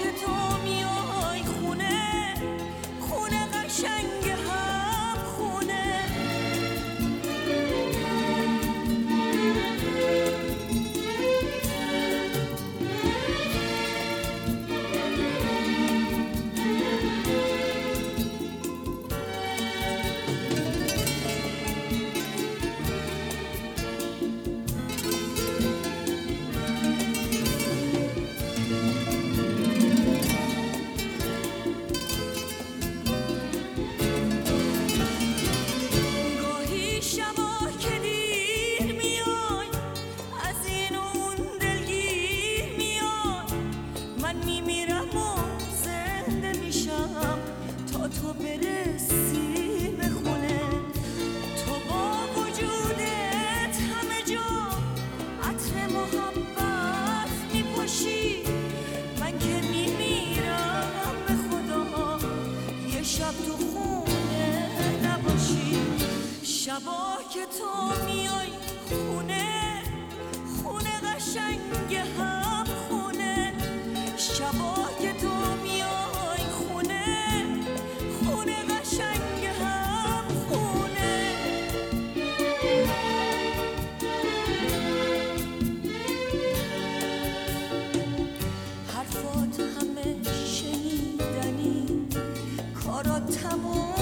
که تو میای خونه، خونه قشنگ هم خونه. گاهی شبا که دیر میای، از این و اون دلگیر میای، من میمیرم و زنده میشم تا تو برسی به خونه. تو با وجودت همه جا عطر محبت میپاشی، من که میمیرم به خدا یه شب تو خونه نباشی. شبا که تو میای خونه، خونه قشنگ هم خونه. شبا که تو میای خونه، خونه قشنگ هم خونه. حرفات همه شنیدنی، کارات تموم